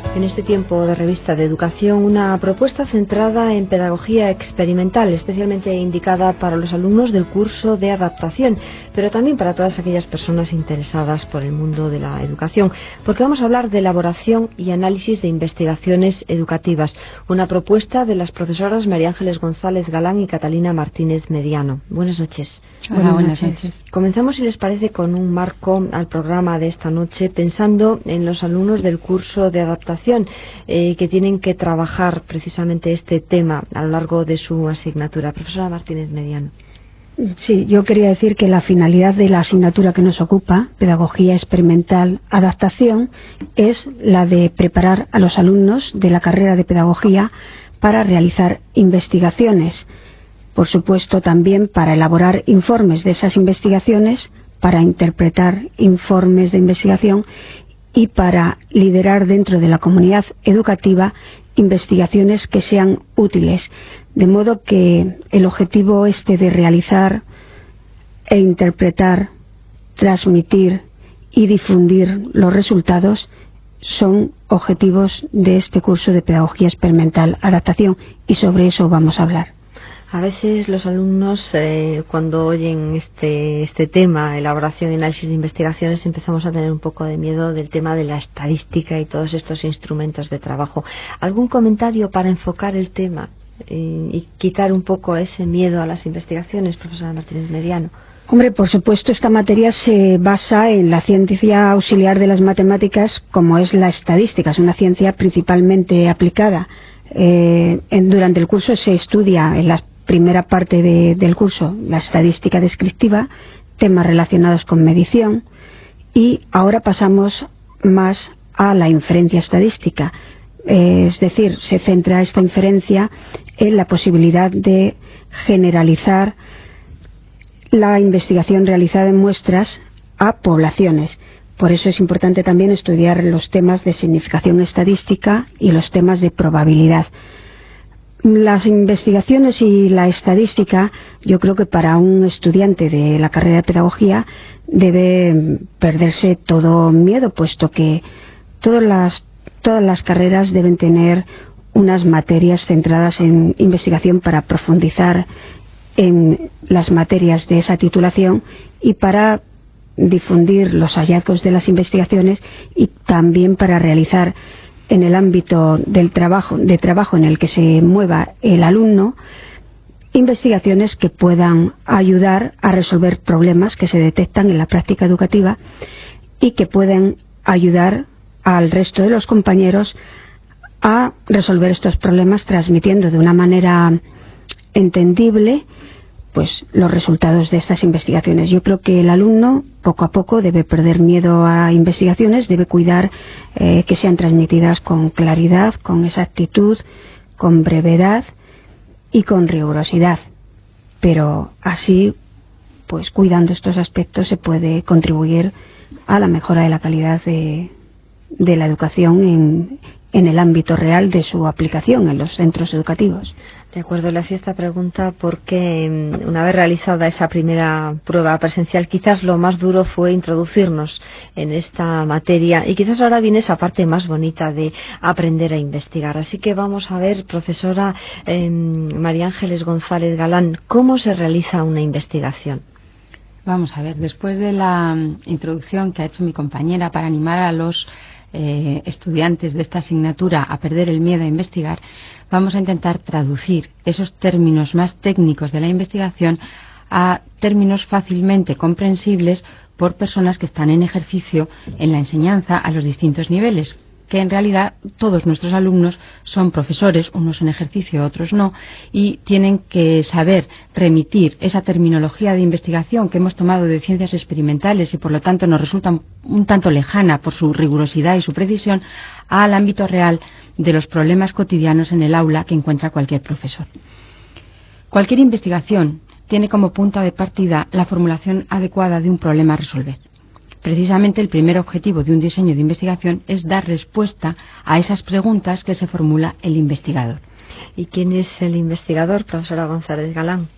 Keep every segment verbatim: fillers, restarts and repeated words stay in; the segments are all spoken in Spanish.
En este tiempo de revista de educación, una propuesta centrada en pedagogía experimental, especialmente indicada para los alumnos del curso de adaptación, pero también para todas aquellas personas interesadas por el mundo de la educación, porque vamos a hablar de elaboración y análisis de investigaciones educativas, una propuesta de las profesoras María Ángeles González Galán y Catalina Martínez Mediano. Buenas noches. Hola, buenas noches. Comenzamos, si les parece, con un marco al programa de esta noche, pensando en los alumnos del curso de adaptación eh, que tienen que trabajar precisamente este tema a lo largo de su asignatura. Profesora Martínez Mediano. Sí, yo quería decir que la finalidad de la asignatura que nos ocupa, Pedagogía Experimental Adaptación, es la de preparar a los alumnos de la carrera de Pedagogía para realizar investigaciones. Por supuesto, también para elaborar informes de esas investigaciones, para interpretar informes de investigación y para liderar dentro de la comunidad educativa investigaciones que sean útiles. De modo que el objetivo este de realizar e interpretar, transmitir y difundir los resultados son objetivos de este curso de Pedagogía Experimental Adaptación, y sobre eso vamos a hablar. A veces los alumnos, eh, cuando oyen este, este tema, elaboración y análisis de investigaciones, empezamos a tener un poco de miedo del tema de la estadística y todos estos instrumentos de trabajo. ¿Algún comentario para enfocar el tema eh, y quitar un poco ese miedo a las investigaciones, profesora Martínez Mediano? Hombre, por supuesto, esta materia se basa en la ciencia auxiliar de las matemáticas, como es la estadística. Es una ciencia principalmente aplicada. Eh, en, durante el curso se estudia en las primera parte de, del curso la estadística descriptiva, temas relacionados con medición, y ahora pasamos más a la inferencia estadística. Eh, es decir, se centra esta inferencia en la posibilidad de generalizar la investigación realizada en muestras a poblaciones. Por eso es importante también estudiar los temas de significación estadística y los temas de probabilidad. Las investigaciones y la estadística, yo creo que para un estudiante de la carrera de pedagogía debe perderse todo miedo, puesto que todas las, todas las carreras deben tener unas materias centradas en investigación para profundizar en las materias de esa titulación y para difundir los hallazgos de las investigaciones, y también para realizar en el ámbito del trabajo, de trabajo en el que se mueva el alumno, investigaciones que puedan ayudar a resolver problemas que se detectan en la práctica educativa y que pueden ayudar al resto de los compañeros a resolver estos problemas, transmitiendo de una manera entendible pues los resultados de estas investigaciones. Yo creo que el alumno poco a poco debe perder miedo a investigaciones, debe cuidar eh, que sean transmitidas con claridad, con exactitud, con brevedad y con rigurosidad. Pero así, pues cuidando estos aspectos, se puede contribuir a la mejora de la calidad de, de la educación en, en el ámbito real de su aplicación en los centros educativos. De acuerdo, le hacía esta pregunta porque una vez realizada esa primera prueba presencial, quizás lo más duro fue introducirnos en esta materia, y quizás ahora viene esa parte más bonita de aprender a investigar. Así que vamos a ver, profesora eh, María Ángeles González Galán, ¿cómo se realiza una investigación? Vamos a ver, después de la introducción que ha hecho mi compañera para animar a los eh, estudiantes de esta asignatura a perder el miedo a investigar, vamos a intentar traducir esos términos más técnicos de la investigación a términos fácilmente comprensibles por personas que están en ejercicio en la enseñanza a los distintos niveles, que en realidad todos nuestros alumnos son profesores, unos en ejercicio, otros no, y tienen que saber remitir esa terminología de investigación que hemos tomado de ciencias experimentales y por lo tanto nos resulta un tanto lejana por su rigurosidad y su precisión, al ámbito real de los problemas cotidianos en el aula que encuentra cualquier profesor. Cualquier investigación tiene como punto de partida la formulación adecuada de un problema a resolver. Precisamente el primer objetivo de un diseño de investigación es dar respuesta a esas preguntas que se formula el investigador. ¿Y quién es el investigador, profesora González Galán?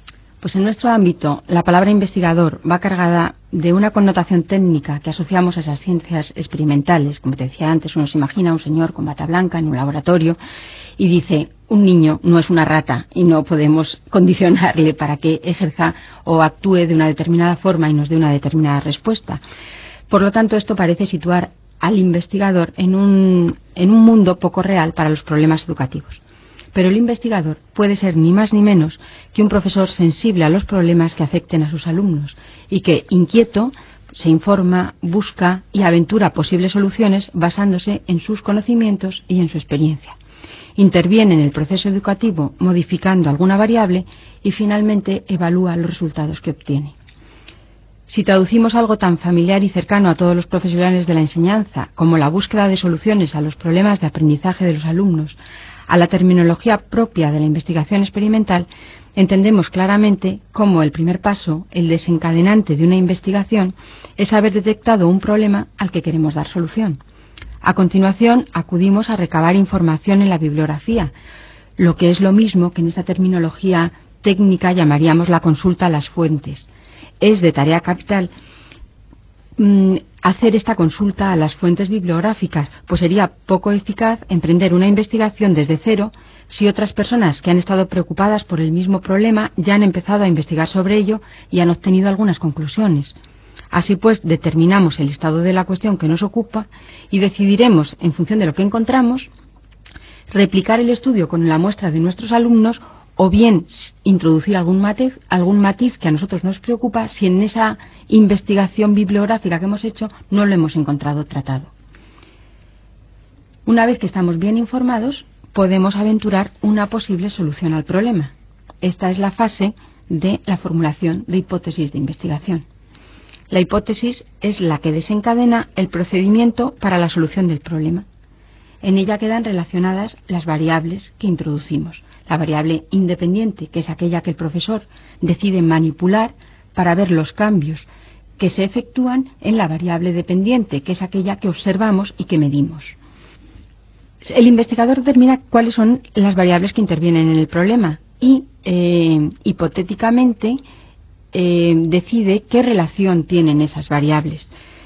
Pues en nuestro ámbito, la palabra investigador va cargada de una connotación técnica que asociamos a esas ciencias experimentales. Como te decía antes, uno se imagina a un señor con bata blanca en un laboratorio y dice, un niño no es una rata y no podemos condicionarle para que ejerza o actúe de una determinada forma y nos dé una determinada respuesta. Por lo tanto, esto parece situar al investigador en un, en un mundo poco real para los problemas educativos. Pero el investigador puede ser ni más ni menos que un profesor sensible a los problemas que afecten a sus alumnos y que, inquieto, se informa, busca y aventura posibles soluciones basándose en sus conocimientos y en su experiencia. Interviene en el proceso educativo modificando alguna variable y finalmente evalúa los resultados que obtiene. Si traducimos algo tan familiar y cercano a todos los profesionales de la enseñanza como la búsqueda de soluciones a los problemas de aprendizaje de los alumnos, a la terminología propia de la investigación experimental, entendemos claramente cómo el primer paso, el desencadenante de una investigación, es haber detectado un problema al que queremos dar solución. A continuación, acudimos a recabar información en la bibliografía, lo que es lo mismo que en esta terminología técnica llamaríamos la consulta a las fuentes. Es de tarea capital mmm, hacer esta consulta a las fuentes bibliográficas, pues sería poco eficaz emprender una investigación desde cero si otras personas que han estado preocupadas por el mismo problema ya han empezado a investigar sobre ello y han obtenido algunas conclusiones. Así pues, determinamos el estado de la cuestión que nos ocupa y decidiremos, en función de lo que encontramos, replicar el estudio con la muestra de nuestros alumnos o bien introducir algún matiz, algún matiz que a nosotros nos preocupa si en esa investigación bibliográfica que hemos hecho no lo hemos encontrado tratado. Una vez que estamos bien informados, podemos aventurar una posible solución al problema. Esta es la fase de la formulación de hipótesis de investigación. La hipótesis es la que desencadena el procedimiento para la solución del problema. En ella quedan relacionadas las variables que introducimos. La variable independiente, que es aquella que el profesor decide manipular para ver los cambios que se efectúan en la variable dependiente, que es aquella que observamos y que medimos. El investigador determina cuáles son las variables que intervienen en el problema y, eh, hipotéticamente, eh, decide qué relación tienen esas variables.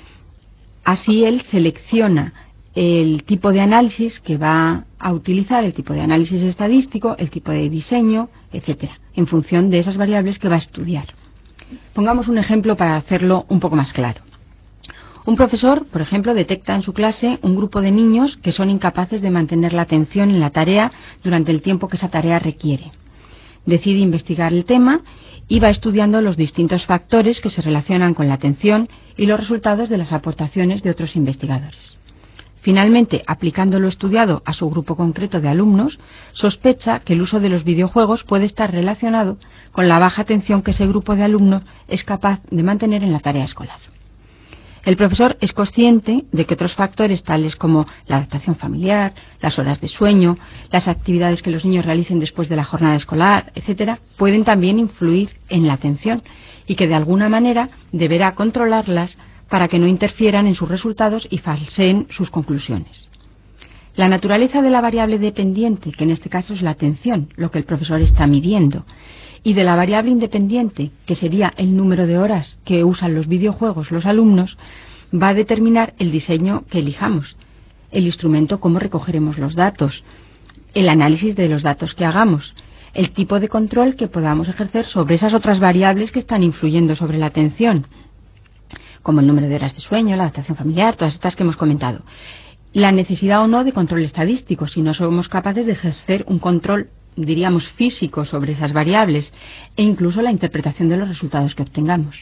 Así él selecciona el tipo de análisis que va a utilizar, el tipo de análisis estadístico, el tipo de diseño, etcétera, en función de esas variables que va a estudiar. Pongamos un ejemplo para hacerlo un poco más claro. Un profesor, por ejemplo, detecta en su clase un grupo de niños que son incapaces de mantener la atención en la tarea durante el tiempo que esa tarea requiere. Decide investigar el tema y va estudiando los distintos factores que se relacionan con la atención y los resultados de las aportaciones de otros investigadores. Finalmente, aplicando lo estudiado a su grupo concreto de alumnos, sospecha que el uso de los videojuegos puede estar relacionado con la baja atención que ese grupo de alumnos es capaz de mantener en la tarea escolar. El profesor es consciente de que otros factores tales como la adaptación familiar, las horas de sueño, las actividades que los niños realicen después de la jornada escolar, etcétera, pueden también influir en la atención y que de alguna manera deberá controlarlas para que no interfieran en sus resultados y falseen sus conclusiones. La naturaleza de la variable dependiente, que en este caso es la atención, lo que el profesor está midiendo, y de la variable independiente, que sería el número de horas que usan los videojuegos los alumnos, va a determinar el diseño que elijamos, el instrumento, cómo recogeremos los datos, el análisis de los datos que hagamos, el tipo de control que podamos ejercer sobre esas otras variables que están influyendo sobre la atención, como el número de horas de sueño, la adaptación familiar, todas estas que hemos comentado. La necesidad o no de control estadístico, si no somos capaces de ejercer un control, diríamos, físico sobre esas variables, e incluso la interpretación de los resultados que obtengamos.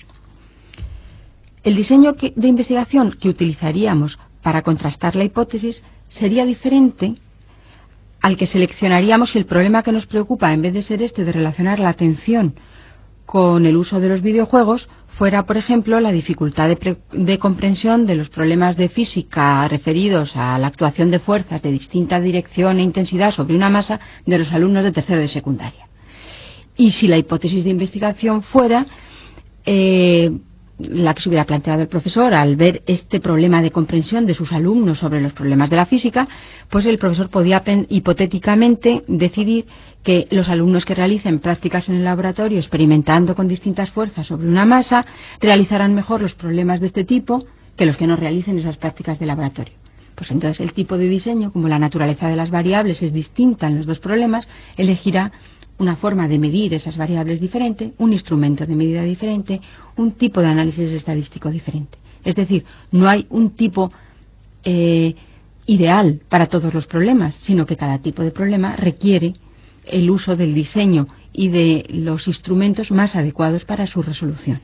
El diseño que, de investigación que utilizaríamos para contrastar la hipótesis sería diferente al que seleccionaríamos si el problema que nos preocupa, en vez de ser este de relacionar la atención con el uso de los videojuegos, fuera, por ejemplo, la dificultad de, pre de comprensión de los problemas de física referidos a la actuación de fuerzas de distinta dirección e intensidad sobre una masa de los alumnos de tercero de secundaria. Y si la hipótesis de investigación fuera, eh, la que se hubiera planteado el profesor al ver este problema de comprensión de sus alumnos sobre los problemas de la física, pues el profesor podía hipotéticamente decidir que los alumnos que realicen prácticas en el laboratorio experimentando con distintas fuerzas sobre una masa realizarán mejor los problemas de este tipo que los que no realicen esas prácticas de laboratorio. Pues entonces el tipo de diseño, como la naturaleza de las variables es distinta en los dos problemas, elegirá una forma de medir esas variables diferente, un instrumento de medida diferente, un tipo de análisis estadístico diferente. Es decir, no hay un tipo eh, ideal para todos los problemas, sino que cada tipo de problema requiere el uso del diseño y de los instrumentos más adecuados para su resolución.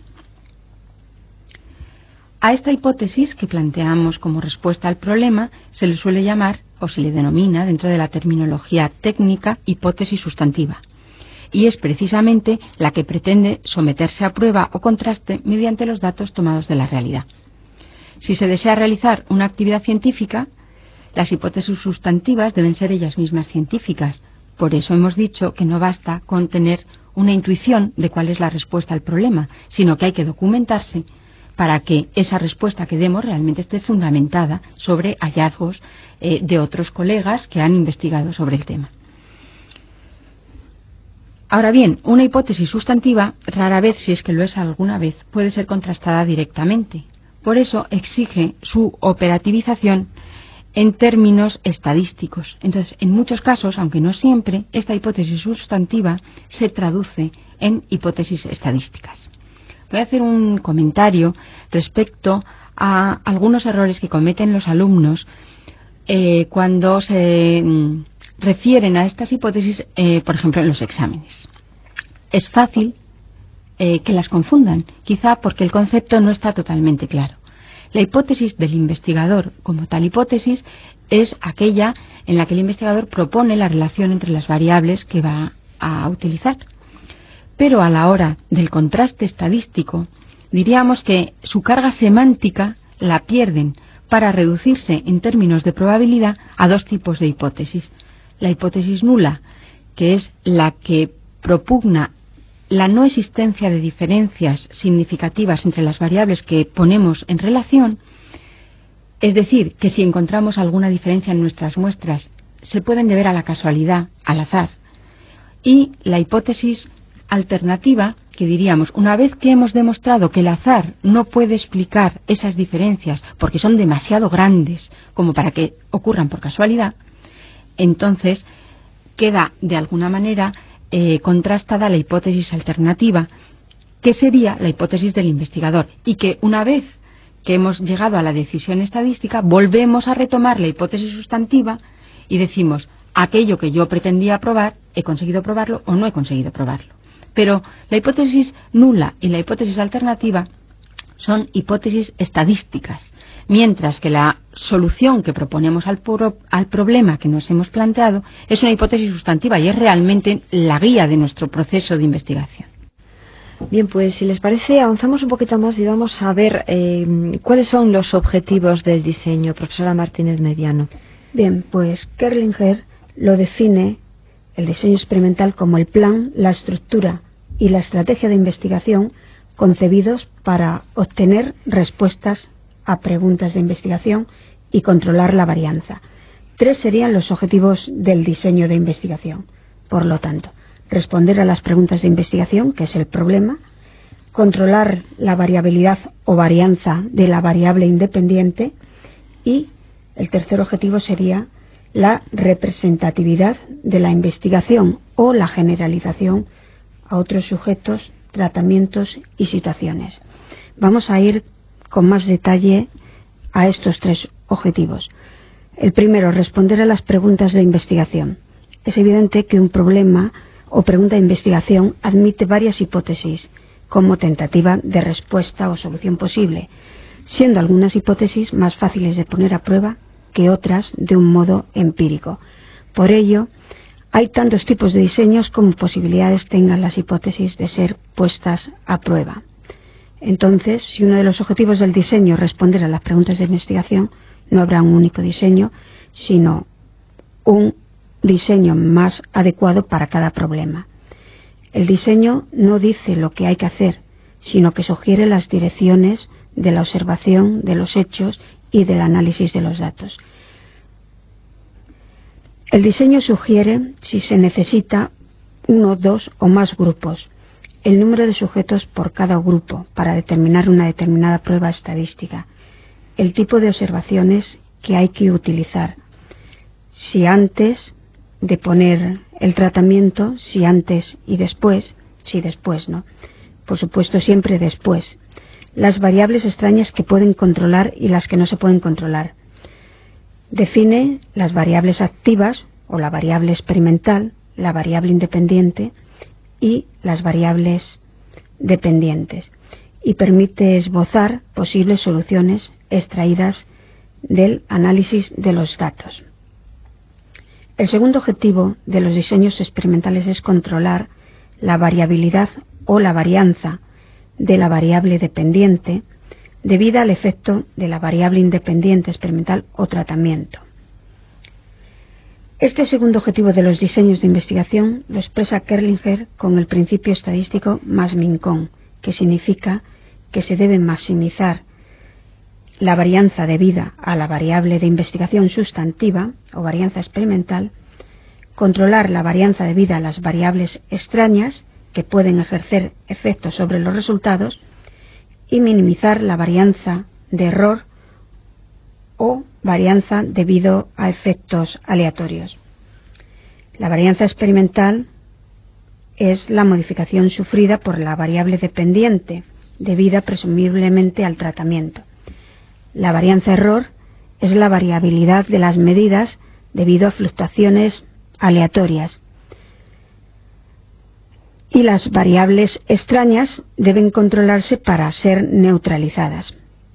A esta hipótesis que planteamos como respuesta al problema se le suele llamar, o se le denomina dentro de la terminología técnica, hipótesis sustantiva. Y es precisamente la que pretende someterse a prueba o contraste mediante los datos tomados de la realidad. Si se desea realizar una actividad científica, las hipótesis sustantivas deben ser ellas mismas científicas. Por eso hemos dicho que no basta con tener una intuición de cuál es la respuesta al problema, sino que hay que documentarse para que esa respuesta que demos realmente esté fundamentada sobre hallazgos eh, de otros colegas que han investigado sobre el tema. Ahora bien, una hipótesis sustantiva, rara vez, si es que lo es alguna vez, puede ser contrastada directamente. Por eso exige su operativización en términos estadísticos. Entonces, en muchos casos, aunque no siempre, esta hipótesis sustantiva se traduce en hipótesis estadísticas. Voy a hacer un comentario respecto a algunos errores que cometen los alumnos eh, cuando se mm, refieren a estas hipótesis, eh, por ejemplo, en los exámenes. Es fácil eh, que las confundan, quizá porque el concepto no está totalmente claro. La hipótesis del investigador, como tal hipótesis, es aquella en la que el investigador propone la relación entre las variables que va a utilizar. Pero a la hora del contraste estadístico, diríamos que su carga semántica la pierden para reducirse en términos de probabilidad a dos tipos de hipótesis. La hipótesis nula, que es la que propugna la no existencia de diferencias significativas entre las variables que ponemos en relación, es decir, que si encontramos alguna diferencia en nuestras muestras, se pueden deber a la casualidad, al azar. Y la hipótesis alternativa, que diríamos, una vez que hemos demostrado que el azar no puede explicar esas diferencias porque son demasiado grandes como para que ocurran por casualidad, entonces queda de alguna manera eh, contrastada la hipótesis alternativa, que sería la hipótesis del investigador, y que una vez que hemos llegado a la decisión estadística, volvemos a retomar la hipótesis sustantiva y decimos, aquello que yo pretendía probar, he conseguido probarlo o no he conseguido probarlo. Pero la hipótesis nula y la hipótesis alternativa son hipótesis estadísticas, mientras que la solución que proponemos al, puro, al problema que nos hemos planteado es una hipótesis sustantiva y es realmente la guía de nuestro proceso de investigación. Bien, pues si les parece, avanzamos un poquito más y vamos a ver eh, cuáles son los objetivos del diseño. Profesora Martínez Mediano. Bien, pues Kerlinger lo define el diseño experimental como el plan, la estructura y la estrategia de investigación concebidos para obtener respuestas a preguntas de investigación y controlar la varianza. Tres serían los objetivos del diseño de investigación. Por lo tanto, responder a las preguntas de investigación, que es el problema, controlar la variabilidad o varianza de la variable independiente y el tercer objetivo sería la representatividad de la investigación o la generalización a otros sujetos, tratamientos y situaciones. Vamos a ir con más detalle a estos tres objetivos. El primero, responder a las preguntas de investigación. Es evidente que un problema o pregunta de investigación admite varias hipótesis como tentativa de respuesta o solución posible, siendo algunas hipótesis más fáciles de poner a prueba que otras de un modo empírico. Por ello, hay tantos tipos de diseños como posibilidades tengan las hipótesis de ser puestas a prueba. Entonces, si uno de los objetivos del diseño es responder a las preguntas de investigación, no habrá un único diseño, sino un diseño más adecuado para cada problema. El diseño no dice lo que hay que hacer, sino que sugiere las direcciones de la observación de los hechos y del análisis de los datos. El diseño sugiere, si se necesita, uno, dos o más grupos, el número de sujetos por cada grupo para determinar una determinada prueba estadística, el tipo de observaciones que hay que utilizar, si antes de poner el tratamiento, si antes y después, si después, ¿no? Por supuesto, siempre después. Las variables extrañas que pueden controlar y las que no se pueden controlar. Define las variables activas o la variable experimental, la variable independiente y las variables dependientes, y permite esbozar posibles soluciones extraídas del análisis de los datos. El segundo objetivo de los diseños experimentales es controlar la variabilidad o la varianza de la variable dependiente debida al efecto de la variable independiente experimental o tratamiento. Este segundo objetivo de los diseños de investigación lo expresa Kerlinger con el principio estadístico más Minkon, que significa que se debe maximizar la varianza debida a la variable de investigación sustantiva o varianza experimental, controlar la varianza debida a las variables extrañas que pueden ejercer efectos sobre los resultados y minimizar la varianza de error o varianza debido a efectos aleatorios. La varianza experimental es la modificación sufrida por la variable dependiente, debida presumiblemente al tratamiento. La varianza error es la variabilidad de las medidas debido a fluctuaciones aleatorias. Y las variables extrañas deben controlarse para ser neutralizadas.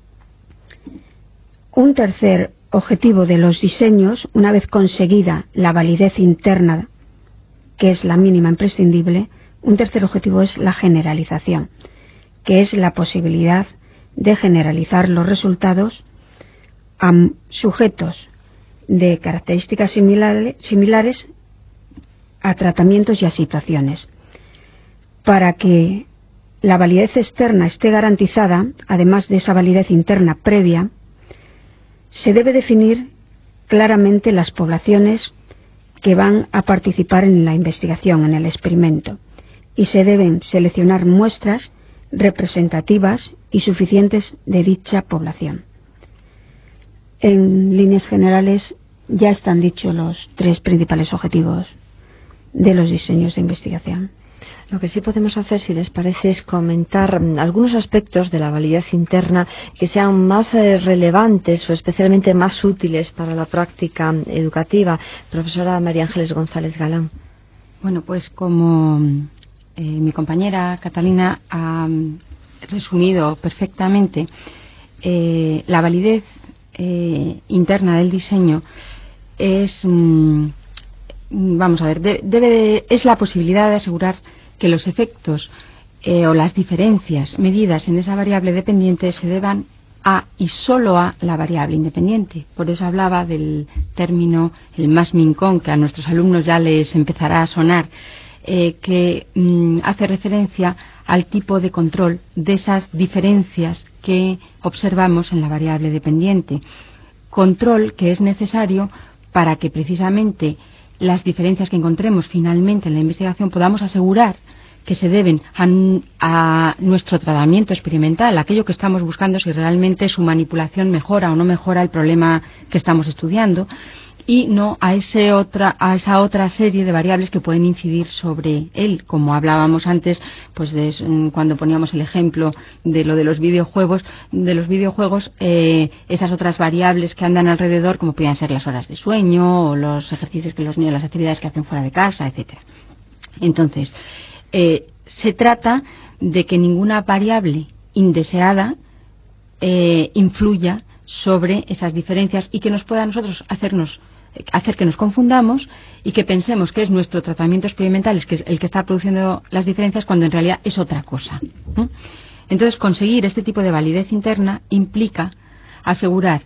Un tercer objetivo de los diseños, una vez conseguida la validez interna, que es la mínima imprescindible, un tercer objetivo es la generalización, que es la posibilidad de generalizar los resultados a sujetos de características similares, similares a tratamientos y a situaciones. Para que la validez externa esté garantizada, además de esa validez interna previa, se debe definir claramente las poblaciones que van a participar en la investigación, en el experimento, y se deben seleccionar muestras representativas y suficientes de dicha población. En líneas generales ya están dichos los tres principales objetivos de los diseños de investigación. Lo que sí podemos hacer, si les parece, es comentar algunos aspectos de la validez interna que sean más eh, relevantes o especialmente más útiles para la práctica educativa. Profesora María Ángeles González Galán. Bueno, pues como eh, mi compañera Catalina ha resumido perfectamente, eh, la validez eh, interna del diseño es, mm, vamos a ver, de, debe de, es la posibilidad de asegurar que los efectos eh, o las diferencias medidas en esa variable dependiente se deban a y solo a la variable independiente. Por eso hablaba del término el más Minkon, que a nuestros alumnos ya les empezará a sonar, eh, que mm, hace referencia al tipo de control de esas diferencias que observamos en la variable dependiente. Control que es necesario para que precisamente las diferencias que encontremos finalmente en la investigación podamos asegurar que se deben a, a nuestro tratamiento experimental, aquello que estamos buscando, si realmente su manipulación mejora o no mejora el problema que estamos estudiando, y no a, ese otra, a esa otra serie de variables que pueden incidir sobre él, como hablábamos antes, pues de, cuando poníamos el ejemplo de lo de los videojuegos, de los videojuegos, eh, esas otras variables que andan alrededor, como podrían ser las horas de sueño o los ejercicios que los niños, las actividades que hacen fuera de casa, etcétera. Entonces, eh, se trata de que ninguna variable indeseada eh, influya sobre esas diferencias y que nos pueda a nosotros hacernos hacer que nos confundamos y que pensemos que es nuestro tratamiento experimental es que es el que está produciendo las diferencias cuando en realidad es otra cosa, ¿no? Entonces, conseguir este tipo de validez interna implica asegurar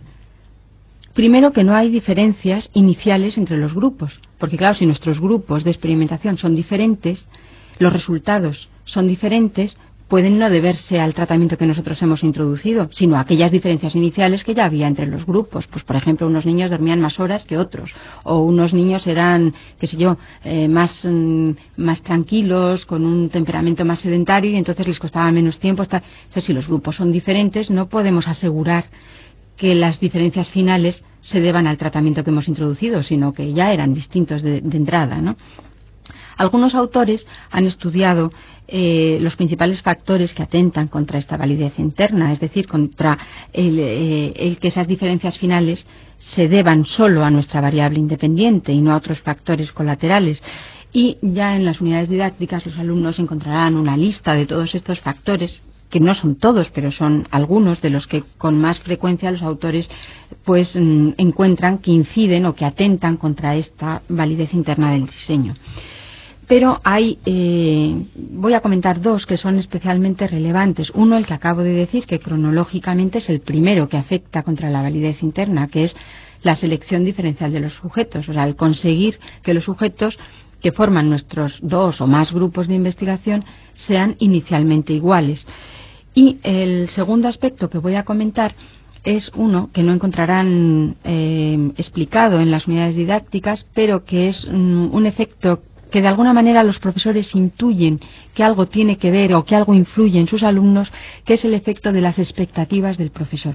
primero que no hay diferencias iniciales entre los grupos, porque claro, si nuestros grupos de experimentación son diferentes, los resultados son diferentes, pueden no deberse al tratamiento que nosotros hemos introducido, sino a aquellas diferencias iniciales que ya había entre los grupos. Pues, por ejemplo, unos niños dormían más horas que otros, o unos niños eran, qué sé yo, eh, más, mm, más tranquilos, con un temperamento más sedentario, y entonces les costaba menos tiempo estar. O sea, si los grupos son diferentes, no podemos asegurar que las diferencias finales se deban al tratamiento que hemos introducido, sino que ya eran distintos de, de entrada, ¿no? Algunos autores han estudiado eh, los principales factores que atentan contra esta validez interna, es decir, contra el, eh, el que esas diferencias finales se deban solo a nuestra variable independiente y no a otros factores colaterales. Y ya en las unidades didácticas los alumnos encontrarán una lista de todos estos factores, que no son todos, pero son algunos de los que con más frecuencia los autores pues mm, encuentran que inciden o que atentan contra esta validez interna del diseño. Pero hay, eh, voy a comentar dos que son especialmente relevantes. Uno, el que acabo de decir, que cronológicamente es el primero que afecta contra la validez interna, que es la selección diferencial de los sujetos, o sea, el conseguir que los sujetos que forman nuestros dos o más grupos de investigación sean inicialmente iguales. Y el segundo aspecto que voy a comentar es uno que no encontrarán eh, explicado en las unidades didácticas, pero que es um, un efecto que de alguna manera los profesores intuyen que algo tiene que ver o que algo influye en sus alumnos, que es el efecto de las expectativas del profesor.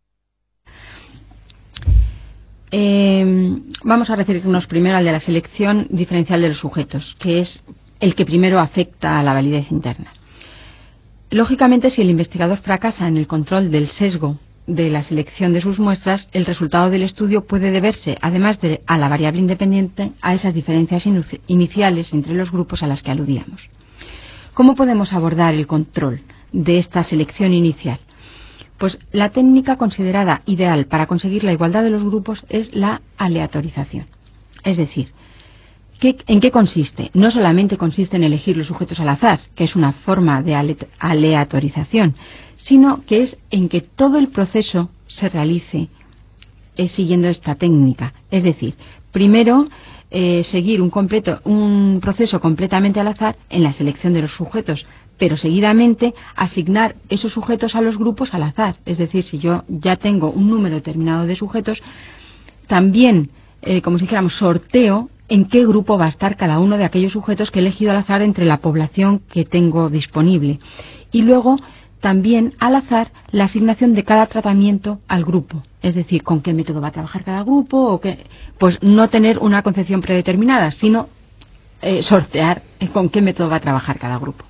Eh, vamos a referirnos primero al de la selección diferencial de los sujetos, que es el que primero afecta a la validez interna. Lógicamente, si el investigador fracasa en el control del sesgo de la selección de sus muestras, el resultado del estudio puede deberse, además de a la variable independiente, a esas diferencias iniciales entre los grupos a las que aludíamos. ¿Cómo podemos abordar el control de esta selección inicial? Pues la técnica considerada ideal para conseguir la igualdad de los grupos es la aleatorización. Es decir, ¿qué, ¿en qué consiste? No solamente consiste en elegir los sujetos al azar, que es una forma de aleatorización, sino que es en que todo el proceso se realice eh, siguiendo esta técnica. Es decir, primero eh, seguir un, completo, un proceso completamente al azar en la selección de los sujetos, pero seguidamente asignar esos sujetos a los grupos al azar. Es decir, si yo ya tengo un número determinado de sujetos, también, eh, como si dijéramos, sorteo en qué grupo va a estar cada uno de aquellos sujetos que he elegido al azar entre la población que tengo disponible. Y luego también al azar la asignación de cada tratamiento al grupo, es decir, con qué método va a trabajar cada grupo, o qué, pues no tener una concepción predeterminada, sino eh, sortear con qué método va a trabajar cada grupo.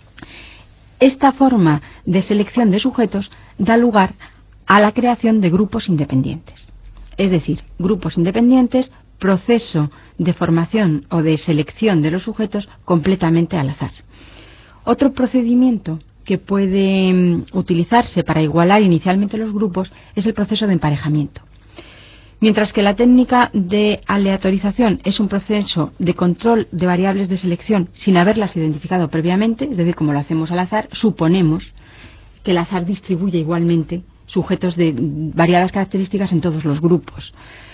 Esta forma de selección de sujetos da lugar a la creación de grupos independientes, es decir, grupos independientes, proceso de formación o de selección de los sujetos completamente al azar. Otro procedimiento que puede um, utilizarse para igualar inicialmente los grupos es el proceso de emparejamiento. Mientras que la técnica de aleatorización es un proceso de control de variables de selección sin haberlas identificado previamente, es decir, como lo hacemos al azar, suponemos que el azar distribuye igualmente sujetos de variadas características en todos los grupos.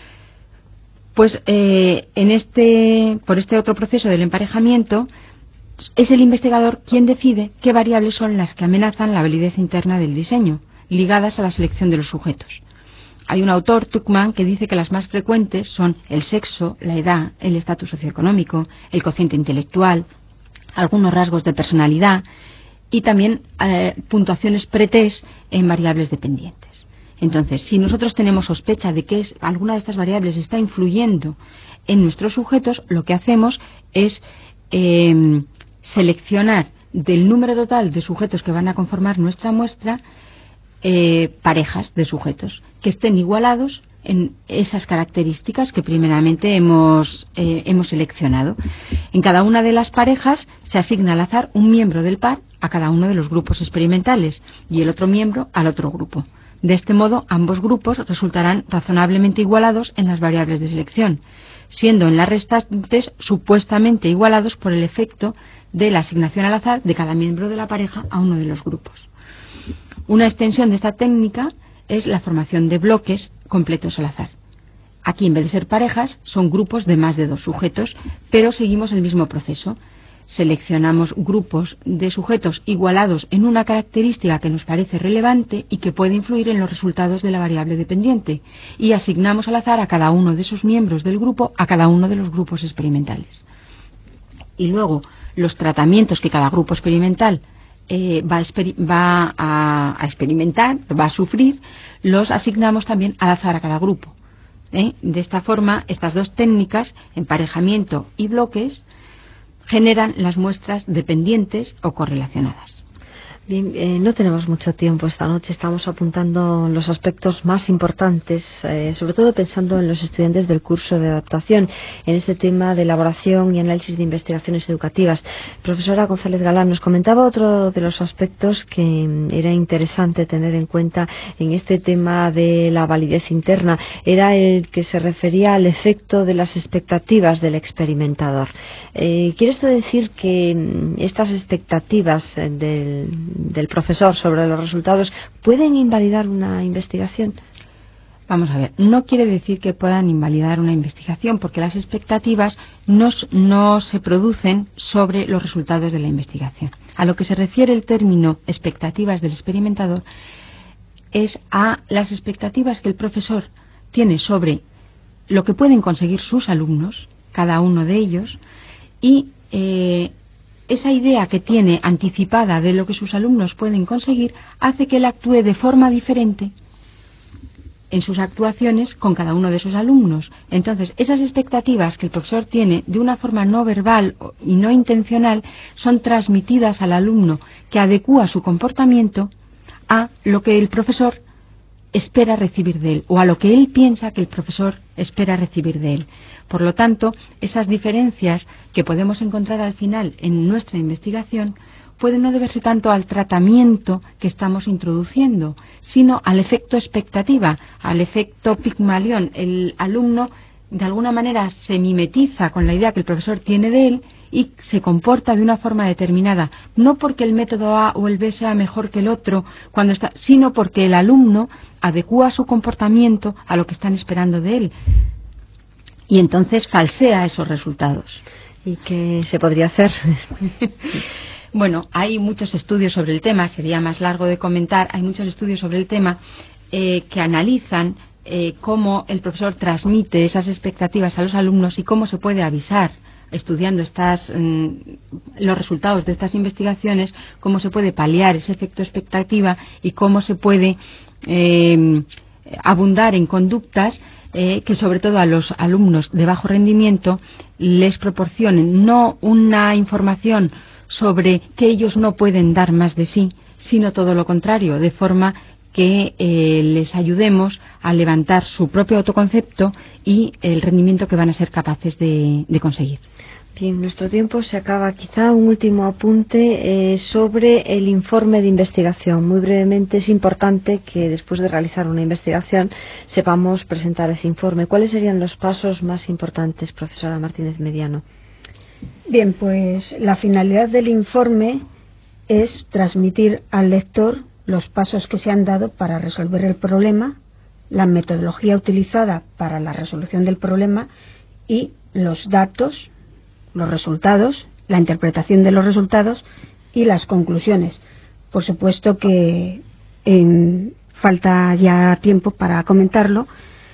Pues eh, en este, por este otro proceso del emparejamiento, es el investigador quien decide qué variables son las que amenazan la validez interna del diseño, ligadas a la selección de los sujetos. Hay un autor, Tuckman, que dice que las más frecuentes son el sexo, la edad, el estatus socioeconómico, el cociente intelectual, algunos rasgos de personalidad y también eh, puntuaciones pre-test en variables dependientes. Entonces, si nosotros tenemos sospecha de que es, alguna de estas variables está influyendo en nuestros sujetos, lo que hacemos es eh, seleccionar del número total de sujetos que van a conformar nuestra muestra eh, parejas de sujetos que estén igualados en esas características que primeramente hemos, eh, hemos seleccionado. En cada una de las parejas se asigna al azar un miembro del par a cada uno de los grupos experimentales y el otro miembro al otro grupo. De este modo, ambos grupos resultarán razonablemente igualados en las variables de selección, siendo en las restantes supuestamente igualados por el efecto de la asignación al azar de cada miembro de la pareja a uno de los grupos. Una extensión de esta técnica es la formación de bloques completos al azar. Aquí, en vez de ser parejas, son grupos de más de dos sujetos, pero seguimos el mismo proceso. seleccionamos grupos de sujetos igualados en una característica que nos parece relevante y que puede influir en los resultados de la variable dependiente, y asignamos al azar a cada uno de esos miembros del grupo a cada uno de los grupos experimentales. Y luego los tratamientos que cada grupo experimental eh, va, a, va a, a experimentar, va a sufrir, los asignamos también al azar a cada grupo. ¿eh? De esta forma, estas dos técnicas, emparejamiento y bloques, generan las muestras dependientes o correlacionadas. Bien, eh, no tenemos mucho tiempo esta noche, estamos apuntando los aspectos más importantes, eh, sobre todo pensando en los estudiantes del curso de adaptación, en este tema de elaboración y análisis de investigaciones educativas. Profesora González Galán, nos comentaba otro de los aspectos que era interesante tener en cuenta en este tema de la validez interna, era el que se refería al efecto de las expectativas del experimentador. Eh, ¿Quiere esto decir que estas expectativas del del profesor sobre los resultados pueden invalidar una investigación? Vamos a ver, no quiere decir que puedan invalidar una investigación, porque las expectativas no, no se producen sobre los resultados de la investigación. A lo que se refiere el término expectativas del experimentador es a las expectativas que el profesor tiene sobre lo que pueden conseguir sus alumnos, cada uno de ellos, y eh, esa idea que tiene anticipada de lo que sus alumnos pueden conseguir hace que él actúe de forma diferente en sus actuaciones con cada uno de sus alumnos. Entonces, esas expectativas que el profesor tiene de una forma no verbal y no intencional son transmitidas al alumno, que adecúa su comportamiento a lo que el profesor espera recibir de él, o a lo que él piensa que el profesor espera recibir de él. Por lo tanto, esas diferencias que podemos encontrar al final en nuestra investigación pueden no deberse tanto al tratamiento que estamos introduciendo, sino al efecto expectativa, al efecto Pigmalión. El alumno de alguna manera se mimetiza con la idea que el profesor tiene de él y se comporta de una forma determinada, no porque el método A o el B sea mejor que el otro, cuando está, sino porque el alumno adecúa su comportamiento a lo que están esperando de él. Y entonces falsea esos resultados. ¿Y qué se podría hacer? Bueno, hay muchos estudios sobre el tema, sería más largo de comentar, hay muchos estudios sobre el tema eh, que analizan eh, cómo el profesor transmite esas expectativas a los alumnos y cómo se puede avisar, estudiando estas, mm, los resultados de estas investigaciones, cómo se puede paliar ese efecto expectativa y cómo se puede eh, abundar en conductas eh, que sobre todo a los alumnos de bajo rendimiento les proporcionen no una información sobre que ellos no pueden dar más de sí, sino todo lo contrario, de forma que eh, les ayudemos a levantar su propio autoconcepto y el rendimiento que van a ser capaces de, de conseguir. Bien, nuestro tiempo se acaba. Quizá un último apunte eh, sobre el informe de investigación. Muy brevemente, es importante que después de realizar una investigación sepamos presentar ese informe. ¿Cuáles serían los pasos más importantes, profesora Martínez Mediano? Bien, pues la finalidad del informe es transmitir al lector los pasos que se han dado para resolver el problema, la metodología utilizada para la resolución del problema y los datos, los resultados, la interpretación de los resultados y las conclusiones. Por supuesto que en, falta ya tiempo para comentarlo.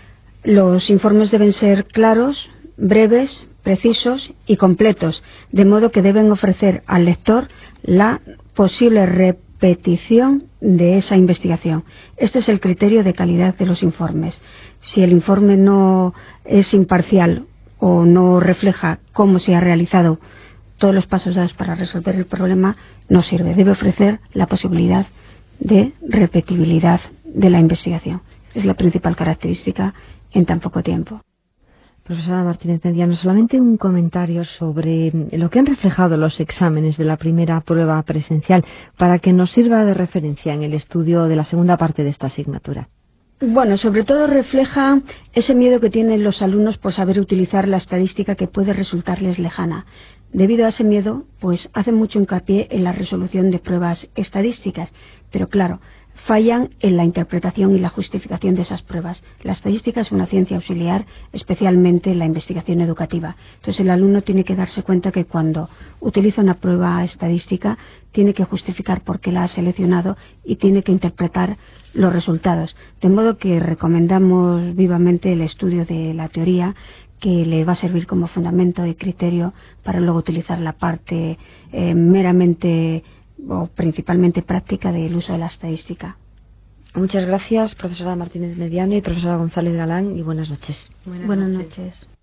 Los informes deben ser claros, breves, precisos y completos, de modo que deben ofrecer al lector la posible repetición de esa investigación. Este es el criterio de calidad de los informes. Si el informe no es imparcial o no refleja cómo se ha realizado todos los pasos dados para resolver el problema, no sirve. Debe ofrecer la posibilidad de repetibilidad de la investigación. Es la principal característica en tan poco tiempo. Profesora Martínez Mediano, solamente un comentario sobre lo que han reflejado los exámenes de la primera prueba presencial para que nos sirva de referencia en el estudio de la segunda parte de esta asignatura. Bueno, sobre todo refleja ese miedo que tienen los alumnos por saber utilizar la estadística que puede resultarles lejana. Debido a ese miedo, pues hacen mucho hincapié en la resolución de pruebas estadísticas, pero claro, fallan en la interpretación y la justificación de esas pruebas. La estadística es una ciencia auxiliar, especialmente en la investigación educativa. Entonces el alumno tiene que darse cuenta que cuando utiliza una prueba estadística tiene que justificar por qué la ha seleccionado y tiene que interpretar los resultados. De modo que recomendamos vivamente el estudio de la teoría, que le va a servir como fundamento y criterio para luego utilizar la parte eh, meramente o principalmente práctica del uso de la estadística. Muchas gracias, profesora Martínez Mediano y profesora González Galán, y buenas noches. Buenas, buenas noches. noches.